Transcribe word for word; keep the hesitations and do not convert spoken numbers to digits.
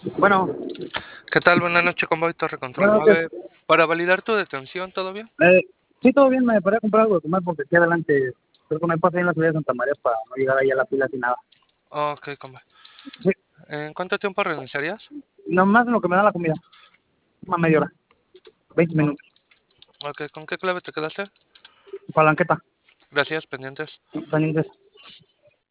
Bueno, ¿Qué tal? Buenas noches, Convoy Torre Control buenas noches. nueve. Para validar tu detención, ¿todo bien? Eh, sí, todo bien, me paré a comprar algo de comer porque aquí adelante creo que me pasé en la ciudad de Santa María para no llegar ahí a la fila sin nada. Ok, Convoy. Sí, ¿En cuánto tiempo renunciarías? nomás en lo que me da la comida, una media hora, veinte Oh, minutos. ok, ¿con qué clave te quedaste? Palanqueta, Gracias, pendientes. pendientes.